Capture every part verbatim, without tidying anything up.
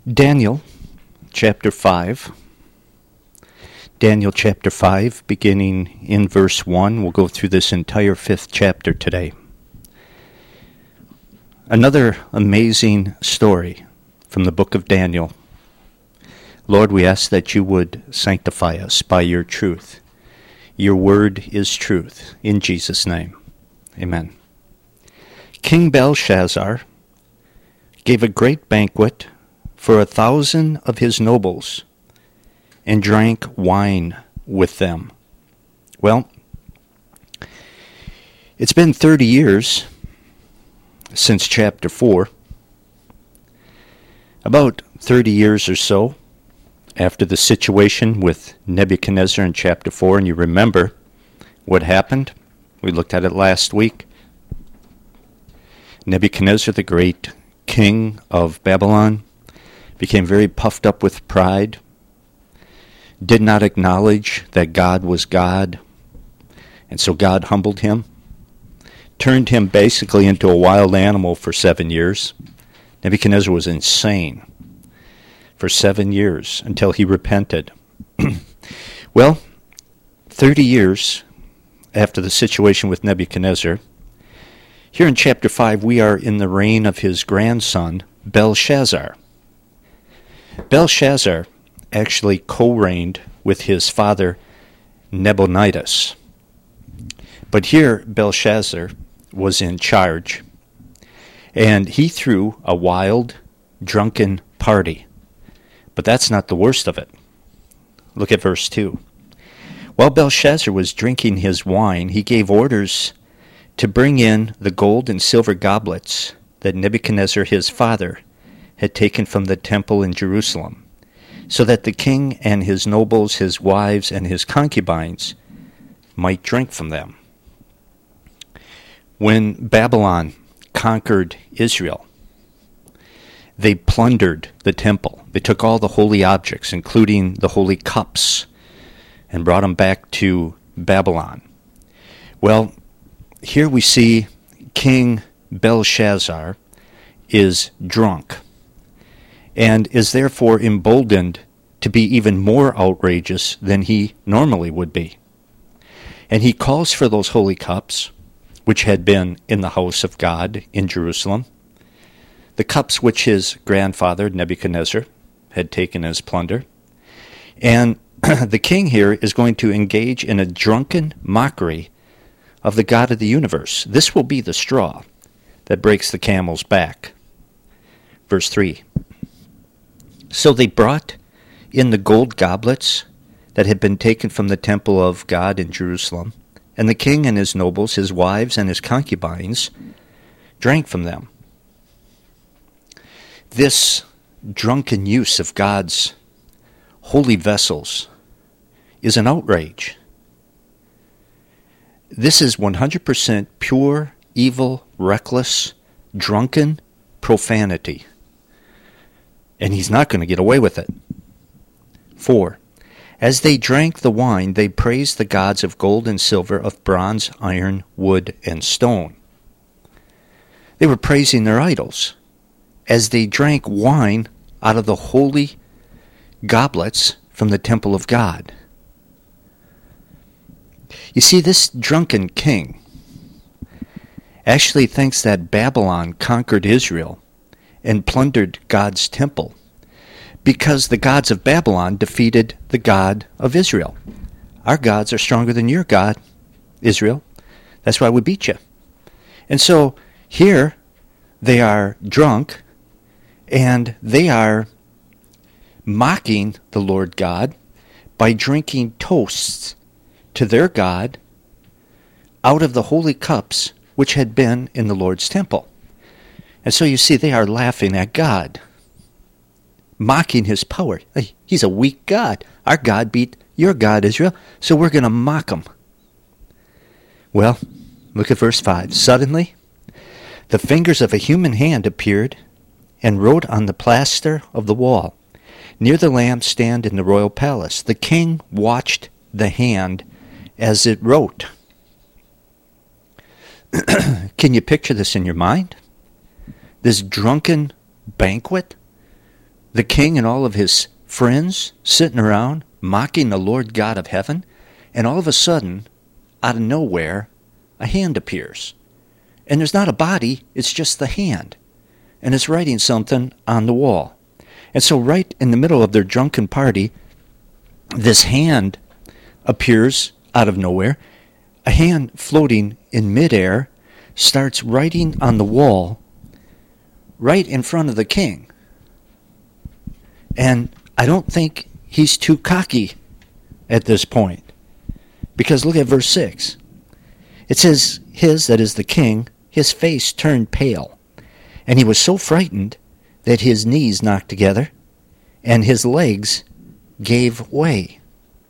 Daniel chapter five. Daniel chapter five, beginning in verse one. We'll go through this entire fifth chapter today. Another amazing story from the book of Daniel. Lord, we ask that you would sanctify us by your truth. Your word is truth. In Jesus' name, amen. King Belshazzar gave a great banquet for a thousand of his nobles, and drank wine with them. Well, it's been thirty years since chapter four. About thirty years or so after the situation with Nebuchadnezzar in chapter four, and you remember what happened. We looked at it last week. Nebuchadnezzar, the great king of Babylon, became very puffed up with pride, did not acknowledge that God was God, and so God humbled him, turned him basically into a wild animal for seven years. Nebuchadnezzar was insane for seven years until he repented. Well, thirty years after the situation with Nebuchadnezzar, here in chapter five we are in the reign of his grandson, Belshazzar. Belshazzar actually co-reigned with his father Nabonidus. But here Belshazzar was in charge, and he threw a wild, drunken party. But that's not the worst of it. Look at verse two. While Belshazzar was drinking his wine, he gave orders to bring in the gold and silver goblets that Nebuchadnezzar his father had taken from the temple in Jerusalem, so that the king and his nobles, his wives, and his concubines might drink from them. When Babylon conquered Israel, they plundered the temple. They took all the holy objects, including the holy cups, and brought them back to Babylon. Well, here we see King Belshazzar is drunk, and is therefore emboldened to be even more outrageous than he normally would be. And he calls for those holy cups, which had been in the house of God in Jerusalem, the cups which his grandfather Nebuchadnezzar had taken as plunder. And the king here is going to engage in a drunken mockery of the God of the universe. This will be the straw that breaks the camel's back. Verse three. So they brought in the gold goblets that had been taken from the temple of God in Jerusalem, and the king and his nobles, his wives, and his concubines drank from them. This drunken use of God's holy vessels is an outrage. This is one hundred percent pure, evil, reckless, drunken profanity. And he's not going to get away with it. Four. As they drank the wine, they praised the gods of gold and silver, of bronze, iron, wood, and stone. They were praising their idols as they drank wine out of the holy goblets from the temple of God. You see, this drunken king actually thinks that Babylon conquered Israel and plundered God's temple because the gods of Babylon defeated the God of Israel. Our gods are stronger than your God, Israel. That's why we beat you. And so here they are drunk, and they are mocking the Lord God by drinking toasts to their God out of the holy cups which had been in the Lord's temple. And so you see, they are laughing at God, mocking his power. Hey, he's a weak God. Our God beat your God, Israel, so we're going to mock him. Well, look at verse five. Suddenly, the fingers of a human hand appeared and wrote on the plaster of the wall, near the lampstand in the royal palace. The king watched the hand as it wrote. Can you picture this in your mind? This drunken banquet the king and all of his friends sitting around mocking the Lord God of heaven, and all of a sudden, out of nowhere, a hand appears. And there's not a body, it's just the hand. And it's writing something on the wall. And so right in the middle of their drunken party, this hand appears out of nowhere. A hand floating in midair starts writing on the wall right in front of the king. And I don't think he's too cocky at this point. Because look at verse six. It says, his, that is the king, his face turned pale. And he was so frightened that his knees knocked together and his legs gave way.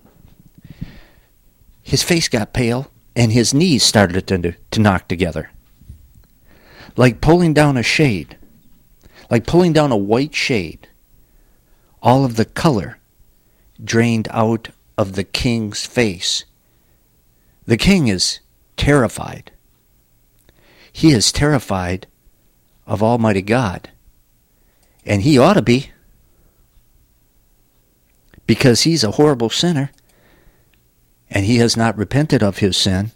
His face got pale and his knees started to, to knock together. Like pulling down a shade. Like pulling down a white shade. All of the color drained out of the king's face. The king is terrified. He is terrified of Almighty God. And he ought to be. Because he's a horrible sinner. And he has not repented of his sin.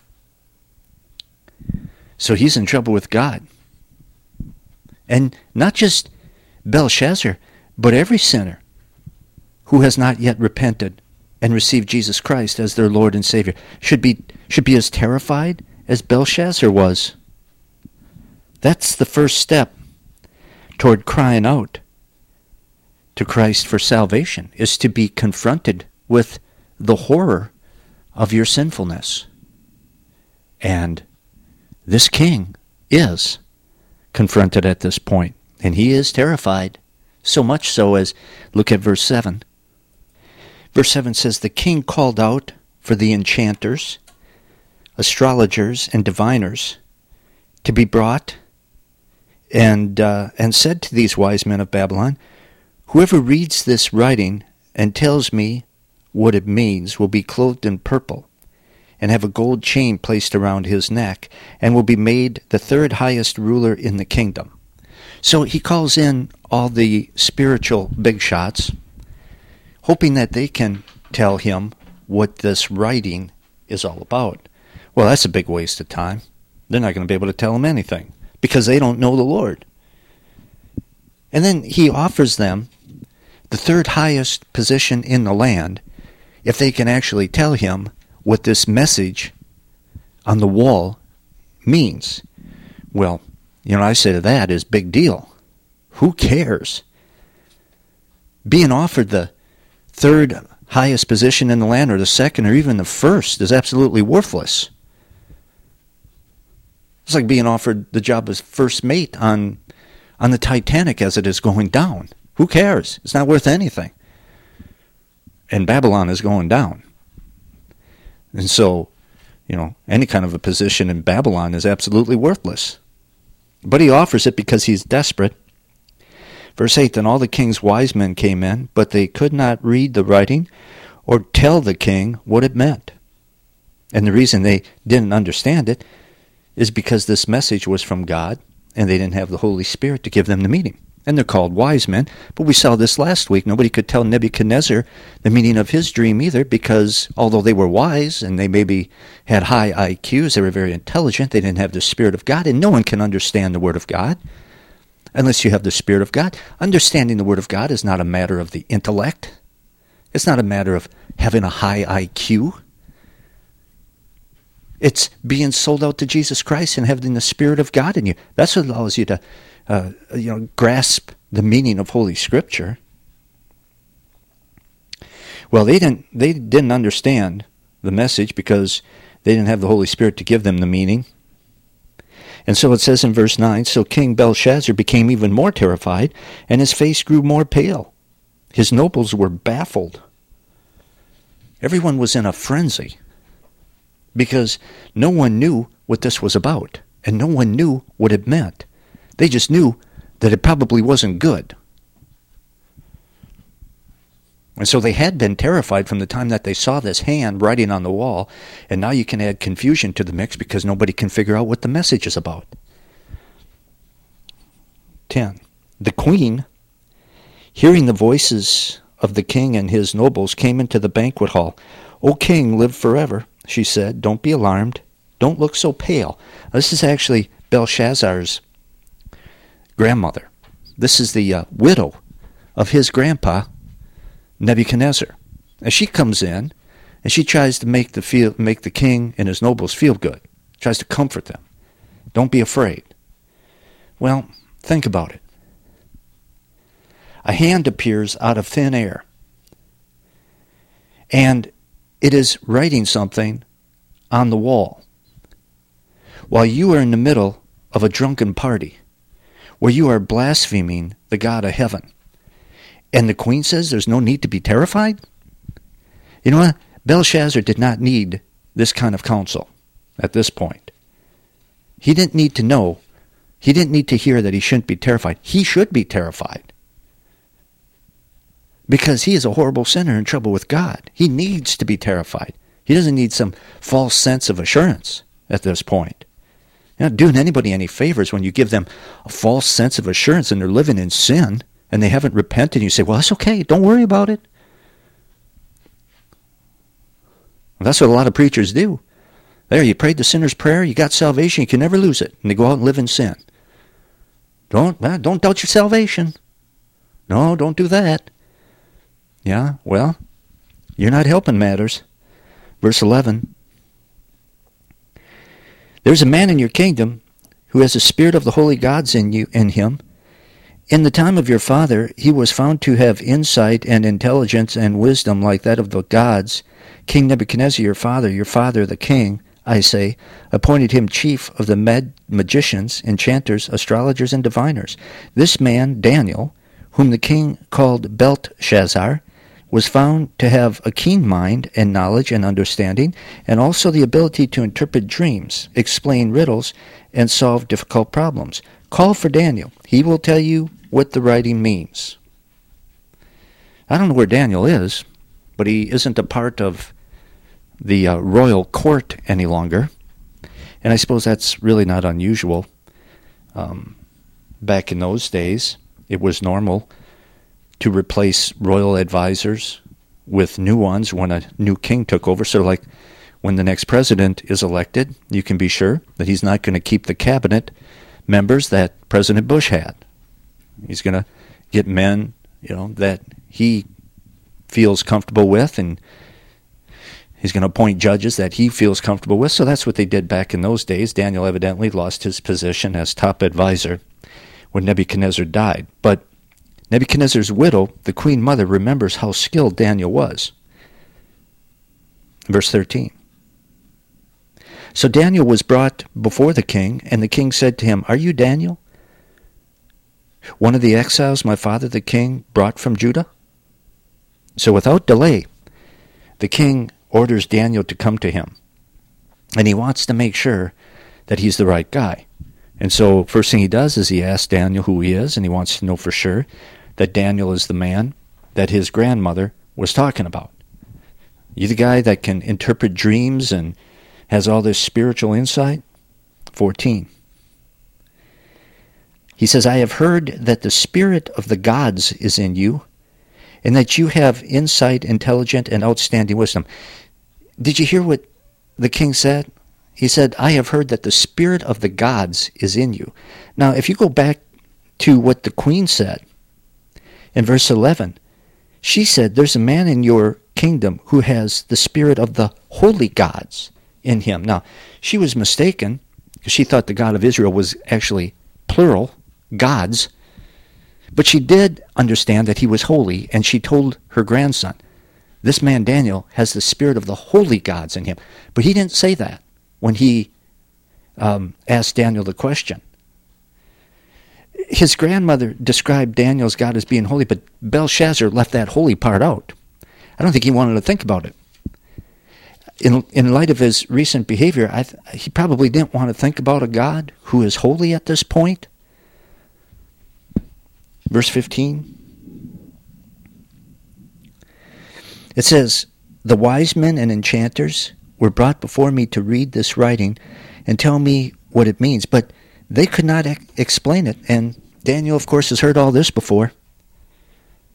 So he's in trouble with God. And not just Belshazzar, but every sinner who has not yet repented and received Jesus Christ as their Lord and Savior should be should be as terrified as Belshazzar was. That's the first step toward crying out to Christ for salvation, is to be confronted with the horror of your sinfulness. And this king is confronted at this point, and he is terrified, so much so as, look at verse seven. Verse seven says, the king called out for the enchanters, astrologers, and diviners to be brought, and uh, and said to these wise men of Babylon, whoever reads this writing and tells me what it means will be clothed in purple, and have a gold chain placed around his neck, and will be made the third highest ruler in the kingdom. So he calls in all the spiritual big shots, hoping that they can tell him what this writing is all about. Well, that's a big waste of time. They're not going to be able to tell him anything, because they don't know the Lord. And then he offers them the third highest position in the land if they can actually tell him what this message on the wall means. Well, you know, I say to that is big deal. Who cares? Being offered the third highest position in the land, or the second, or even the first, is absolutely worthless. It's like being offered the job as first mate on on the Titanic as it is going down. Who cares? It's not worth anything. And Babylon is going down. And so, you know, any kind of a position in Babylon is absolutely worthless. But he offers it because he's desperate. Verse eight, then all the king's wise men came in, but they could not read the writing or tell the king what it meant. And the reason they didn't understand it is because this message was from God, and they didn't have the Holy Spirit to give them the meaning. And they're called wise men. But we saw this last week. Nobody could tell Nebuchadnezzar the meaning of his dream either, because although they were wise and they maybe had high I Qs, they were very intelligent, they didn't have the Spirit of God, and no one can understand the Word of God unless you have the Spirit of God. Understanding the Word of God is not a matter of the intellect. It's not a matter of having a high I Q. It's being sold out to Jesus Christ and having the Spirit of God in you. That's what allows you to Uh, you know, grasp the meaning of Holy Scripture. Well, they didn't. They didn't understand the message because they didn't have the Holy Spirit to give them the meaning. And so it says in verse nine, so King Belshazzar became even more terrified, and his face grew more pale. His nobles were baffled. Everyone was in a frenzy because no one knew what this was about, and no one knew what it meant. They just knew that it probably wasn't good. And so they had been terrified from the time that they saw this hand writing on the wall, and now you can add confusion to the mix because nobody can figure out what the message is about. ten. The queen hearing the voices of the king and his nobles, came into the banquet hall. "O king, live forever," she said. "Don't be alarmed. Don't look so pale." Now, this is actually Belshazzar's grandmother. This is the uh, widow of his grandpa, Nebuchadnezzar. And she comes in, and she tries to make the feel, make the king and his nobles feel good. Tries to comfort them. Don't be afraid. Well, think about it. A hand appears out of thin air, and it is writing something on the wall while you are in the middle of a drunken party where you are blaspheming the God of heaven. And the queen says there's no need to be terrified? You know what? Belshazzar did not need this kind of counsel at this point. He didn't need to know. He didn't need to hear that he shouldn't be terrified. He should be terrified, because he is a horrible sinner in trouble with God. He needs to be terrified. He doesn't need some false sense of assurance at this point. You're not doing anybody any favors when you give them a false sense of assurance and they're living in sin and they haven't repented. You say, well, that's okay. Don't worry about it. Well, that's what a lot of preachers do. There, you prayed the sinner's prayer. You got salvation. You can never lose it. And they go out and live in sin. Don't, uh, don't doubt your salvation. No, don't do that. Yeah, well, you're not helping matters. Verse eleven. There's a man in your kingdom who has the spirit of the holy gods in you in him. In the time of your father, he was found to have insight and intelligence and wisdom like that of the gods. King Nebuchadnezzar, your father, your father the king, I say, appointed him chief of the med- magicians, enchanters, astrologers, and diviners. This man, Daniel, whom the king called Belteshazzar, was found to have a keen mind and knowledge and understanding, and also the ability to interpret dreams, explain riddles, and solve difficult problems. Call for Daniel. He will tell you what the writing means. I don't know where Daniel is, but he isn't a part of the uh, royal court any longer. And I suppose that's really not unusual. Um, back in those days, it was normal to replace royal advisors with new ones when a new king took over. So like when the next president is elected, you can be sure that he's not going to keep the cabinet members that President Bush had. He's going to get men, you know, that he feels comfortable with, and he's going to appoint judges that he feels comfortable with. So that's what they did back in those days. Daniel evidently lost his position as top advisor when Nebuchadnezzar died. But Nebuchadnezzar's widow, the queen mother, remembers how skilled Daniel was. Verse thirteen. So Daniel was brought before the king, and the king said to him, "Are you Daniel, one of the exiles my father the king brought from Judah?" So without delay, the king orders Daniel to come to him. And he wants to make sure that he's the right guy. And so first thing he does is he asks Daniel who he is, and he wants to know for sure that Daniel is the man that his grandmother was talking about. You the guy that can interpret dreams and has all this spiritual insight? fourteen. He says, "I have heard that the spirit of the gods is in you, and that you have insight, intelligent, and outstanding wisdom." Did you hear what the king said? He said, "I have heard that the spirit of the gods is in you." Now, if you go back to what the queen said in verse eleven, she said, "There's a man in your kingdom who has the spirit of the holy gods in him." Now, she was mistaken because she thought the God of Israel was actually plural, gods. But she did understand that he was holy, and she told her grandson, "This man Daniel has the spirit of the holy gods in him." But he didn't say that when he um, asked Daniel the question. His grandmother described Daniel's God as being holy, but Belshazzar left that holy part out. I don't think he wanted to think about it. In, in light of his recent behavior, I th- he probably didn't want to think about a God who is holy at this point. Verse fifteen. It says, "The wise men and enchanters were brought before me to read this writing and tell me what it means, but they could not ex- explain it." And Daniel, of course, has heard all this before.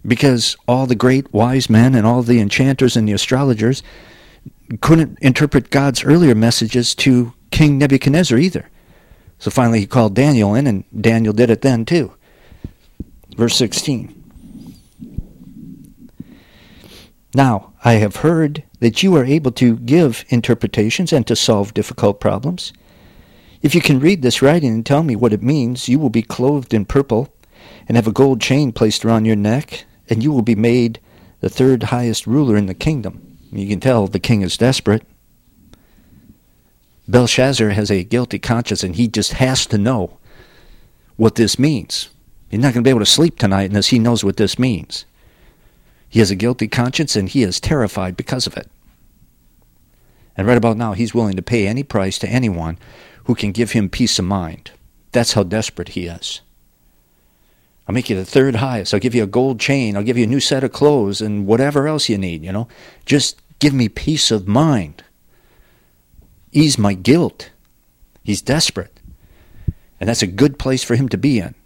because all the great wise men and all the enchanters and the astrologers couldn't interpret God's earlier messages to King Nebuchadnezzar either. So finally he called Daniel in, and Daniel did it then too. Verse sixteen. Now, I have heard that you are able to give interpretations and to solve difficult problems. If you can read this writing and tell me what it means, you will be clothed in purple and have a gold chain placed around your neck, and you will be made the third highest ruler in the kingdom. You can tell the king is desperate. Belshazzar has a guilty conscience, and he just has to know what this means. He's not going to be able to sleep tonight unless he knows what this means. He has a guilty conscience, and he is terrified because of it. And right about now, he's willing to pay any price to anyone who can give him peace of mind. That's how desperate he is. I'll make you the third highest. I'll give you a gold chain. I'll give you a new set of clothes and whatever else you need, you know. Just give me peace of mind. Ease my guilt. He's desperate. And that's a good place for him to be in.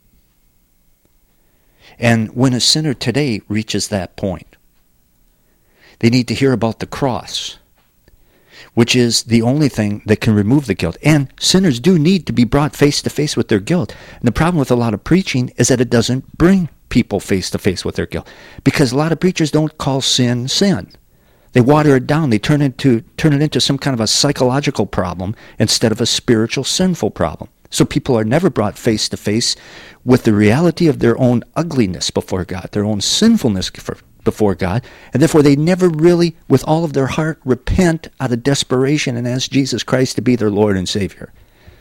And when a sinner today reaches that point, they need to hear about the cross, which is the only thing that can remove the guilt. And sinners do need to be brought face to face with their guilt. And the problem with a lot of preaching is that it doesn't bring people face to face with their guilt, because a lot of preachers don't call sin sin. They water it down. They turn into turn it into some kind of a psychological problem instead of a spiritual sinful problem. So people are never brought face to face with the reality of their own ugliness before God, their own sinfulness before God, and therefore they never really, with all of their heart, repent out of desperation and ask Jesus Christ to be their Lord and Savior.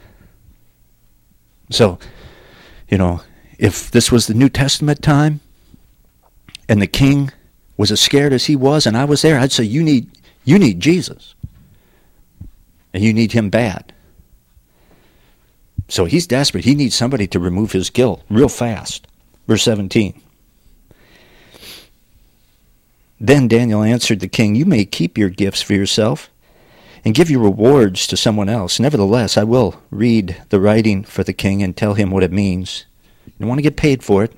So, you know, if this was the New Testament time, and the king was as scared as he was, and I was there, I'd say, you need, you need Jesus. And you need him bad. So he's desperate. He needs somebody to remove his guilt real fast. Verse seventeen. Then Daniel answered the king, you may keep your gifts for yourself and give your rewards to someone else. Nevertheless, I will read the writing for the king and tell him what it means. You don't want to get paid for it.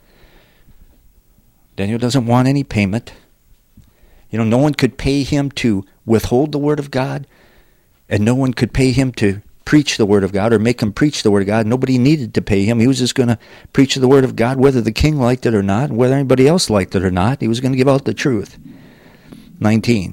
Daniel doesn't want any payment. You know, no one could pay him to withhold the word of God, and no one could pay him to preach the word of God or make him preach the word of God. Nobody needed to pay him. He was just going to preach the word of God whether the king liked it or not, whether anybody else liked it or not. He was going to give out the truth. nineteen.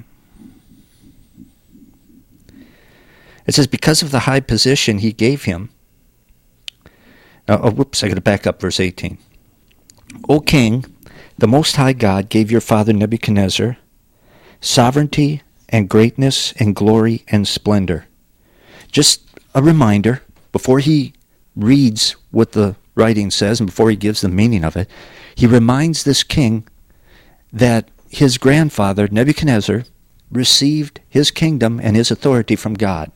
It says, because of the high position he gave him. Now, oh, whoops, I got to back up verse eighteen. O king, the Most High God gave your father Nebuchadnezzar sovereignty and greatness and glory and splendor. Just a reminder, before he reads what the writing says and before he gives the meaning of it, he reminds this king that his grandfather, Nebuchadnezzar, received his kingdom and his authority from God.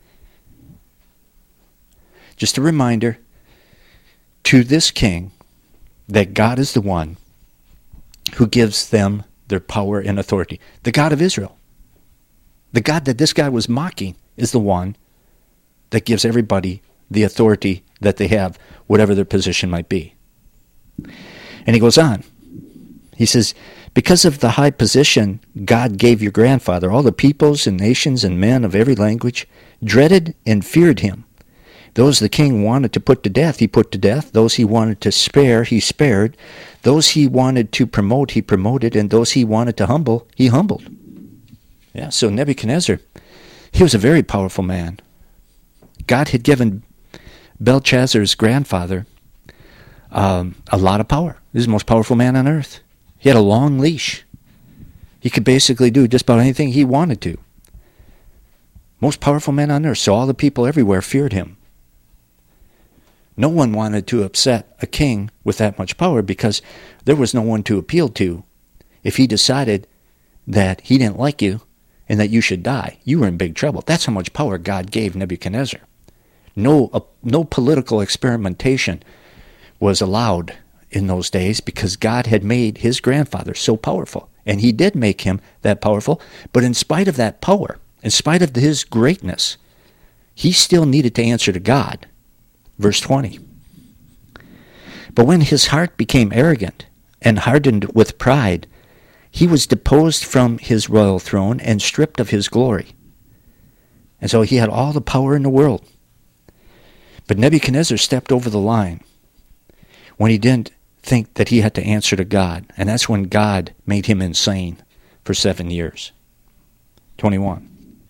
Just a reminder to this king that God is the one who gives them their power and authority. The God of Israel. The God that this guy was mocking is the one that gives everybody the authority that they have, whatever their position might be. And he goes on. He says, because of the high position God gave your grandfather, all the peoples and nations and men of every language dreaded and feared him. Those the king wanted to put to death, he put to death. Those he wanted to spare, he spared. Those he wanted to promote, he promoted. And those he wanted to humble, he humbled. Yeah, so Nebuchadnezzar, he was a very powerful man. God had given Belshazzar's grandfather um, a lot of power. He was the most powerful man on earth. He had a long leash. He could basically do just about anything he wanted to. Most powerful man on earth. So all the people everywhere feared him. No one wanted to upset a king with that much power because there was no one to appeal to. If he decided that he didn't like you and that you should die, you were in big trouble. That's how much power God gave Nebuchadnezzar. No, uh, no political experimentation was allowed in those days because God had made his grandfather so powerful. And he did make him that powerful. But in spite of that power, in spite of his greatness, he still needed to answer to God. Verse twenty. But when his heart became arrogant and hardened with pride, he was deposed from his royal throne and stripped of his glory. And so he had all the power in the world. But Nebuchadnezzar stepped over the line when he didn't think that he had to answer to God. And that's when God made him insane for seven years. twenty-one.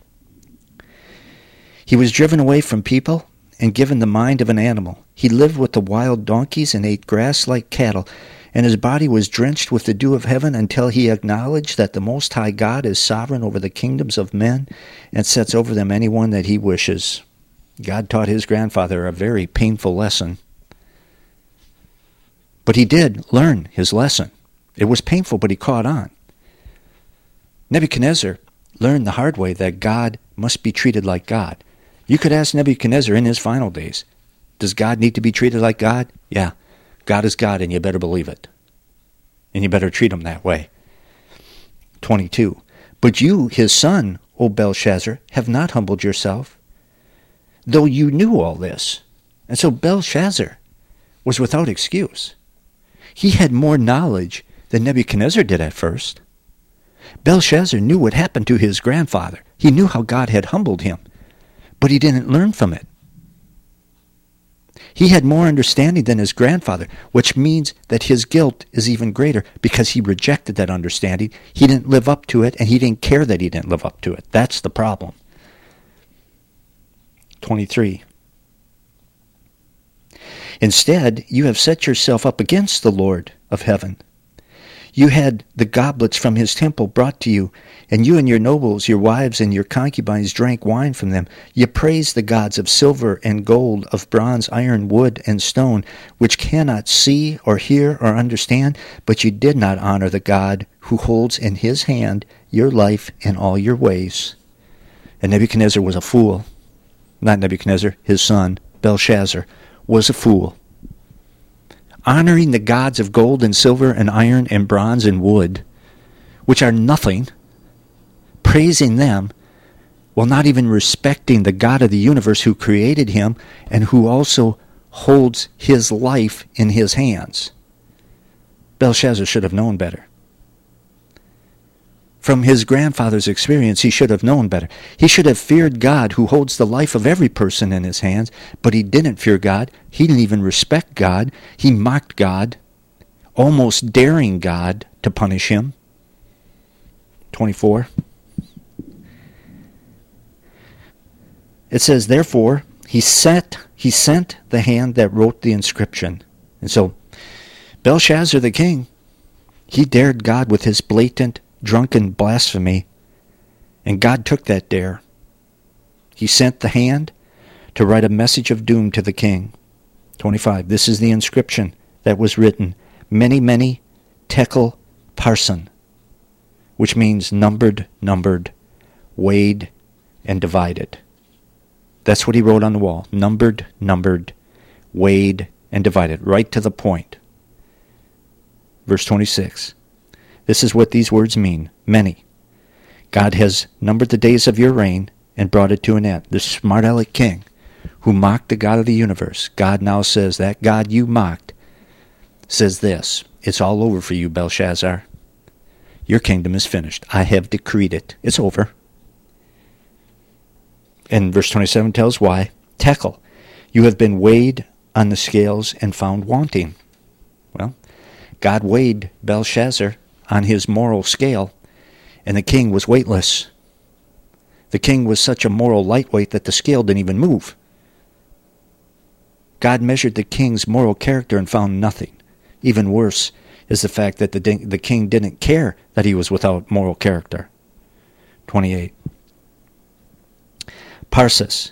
He was driven away from people and given the mind of an animal. He lived with the wild donkeys and ate grass like cattle, and his body was drenched with the dew of heaven until he acknowledged that the Most High God is sovereign over the kingdoms of men and sets over them anyone that he wishes. God taught his grandfather a very painful lesson. But he did learn his lesson. It was painful, but he caught on. Nebuchadnezzar learned the hard way that God must be treated like God. You could ask Nebuchadnezzar in his final days, does God need to be treated like God? Yeah. God is God, and you better believe it. And you better treat him that way. twenty-two. But you, his son, O Belshazzar, have not humbled yourself, though you knew all this. And so Belshazzar was without excuse. He had more knowledge than Nebuchadnezzar did at first. Belshazzar knew what happened to his grandfather. He knew how God had humbled him, but he didn't learn from it. He had more understanding than his grandfather, which means that his guilt is even greater because he rejected that understanding. He didn't live up to it, and he didn't care that he didn't live up to it. That's the problem. twenty-three. Instead, you have set yourself up against the Lord of heaven. You had the goblets from his temple brought to you, and you and your nobles, your wives, and your concubines drank wine from them. You praised the gods of silver and gold, of bronze, iron, wood, and stone, which cannot see or hear or understand, but you did not honor the God who holds in his hand your life and all your ways. And Nebuchadnezzar was a fool. Not Nebuchadnezzar, his son, Belshazzar, was a fool. Honoring the gods of gold and silver and iron and bronze and wood, which are nothing, praising them, while not even respecting the God of the universe who created him and who also holds his life in his hands. Belshazzar should have known better. From his grandfather's experience, he should have known better. He should have feared God who holds the life of every person in his hands, but he didn't fear God. He didn't even respect God. He mocked God, almost daring God to punish him. twenty-four. It says, therefore, he sent, he sent the hand that wrote the inscription. And so, Belshazzar the king, he dared God with his blatant drunken blasphemy, and God took that dare. He sent the hand to write a message of doom to the king. twenty-five. This is the inscription that was written, Many, many, Tekel Parson, which means numbered, numbered, weighed, and divided. That's what he wrote on the wall. Numbered, numbered, weighed, and divided. Right to the point. Verse twenty-six. This is what these words mean. Many. God has numbered the days of your reign and brought it to an end. The smart aleck king who mocked the God of the universe, God now says, that God you mocked says this, it's all over for you, Belshazzar. Your kingdom is finished. I have decreed it. It's over. And verse twenty-seven tells why. Tekel, you have been weighed on the scales and found wanting. Well, God weighed Belshazzar on his moral scale, and the king was weightless. The king was such a moral lightweight that the scale didn't even move. God measured the king's moral character and found nothing. Even worse is the fact that the, the king didn't care that he was without moral character. twenty-eight. Parsis.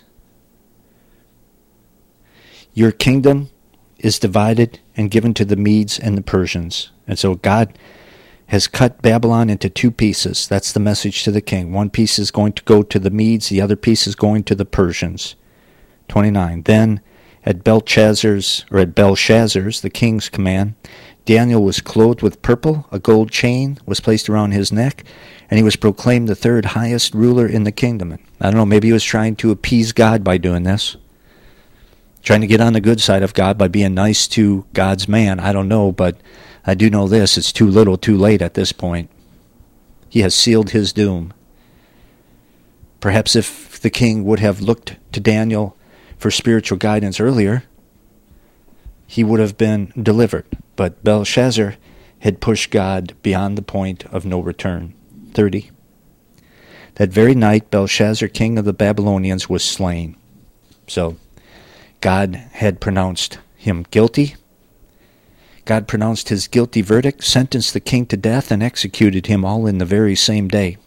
Your kingdom is divided and given to the Medes and the Persians. And so God has cut Babylon into two pieces. That's the message to the king. One piece is going to go to the Medes, the other piece is going to the Persians. twenty-nine. Then at Belshazzar's, or at Belshazzar's, the king's command, Daniel was clothed with purple, a gold chain was placed around his neck, and he was proclaimed the third highest ruler in the kingdom. I don't know, maybe he was trying to appease God by doing this. Trying to get on the good side of God by being nice to God's man. I don't know, but I do know this, it's too little too late at this point. He has sealed his doom. Perhaps if the king would have looked to Daniel for spiritual guidance earlier, he would have been delivered. But Belshazzar had pushed God beyond the point of no return. thirty. That very night, Belshazzar, king of the Babylonians, was slain. So, God had pronounced him guilty. God pronounced his guilty verdict, sentenced the king to death, and executed him all in the very same day.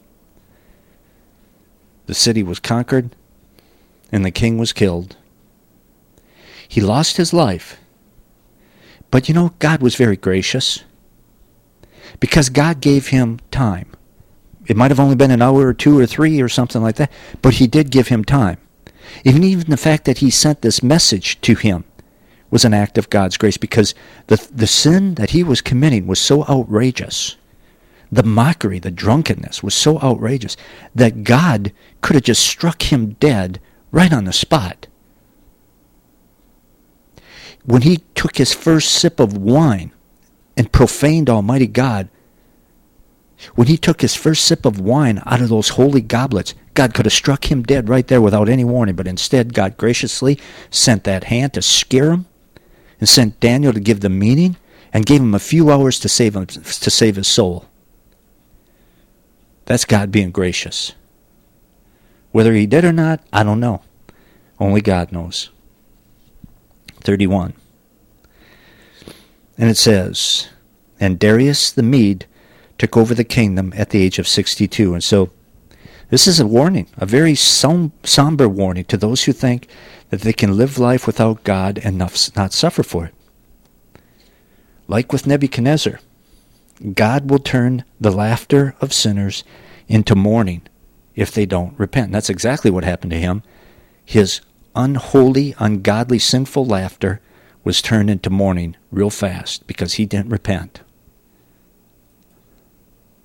The city was conquered, and the king was killed. He lost his life. But you know, God was very gracious, because God gave him time. It might have only been an hour or two or three or something like that, but he did give him time. Even even the fact that he sent this message to him was an act of God's grace, because the the sin that he was committing was so outrageous. The mockery, the drunkenness was so outrageous that God could have just struck him dead right on the spot. When he took his first sip of wine and profaned Almighty God, when he took his first sip of wine out of those holy goblets, God could have struck him dead right there without any warning, but instead God graciously sent that hand to scare him and sent Daniel to give the meaning and gave him a few hours to save him, to save his soul. That's God being gracious. Whether he did or not, I don't know. Only God knows. thirty-one. And it says, and Darius the Mede took over the kingdom at the age of sixty-two. And so this is a warning, a very som- somber warning to those who think that they can live life without God and not, not suffer for it. Like with Nebuchadnezzar, God will turn the laughter of sinners into mourning if they don't repent. And that's exactly what happened to him. His unholy, ungodly, sinful laughter was turned into mourning real fast because he didn't repent.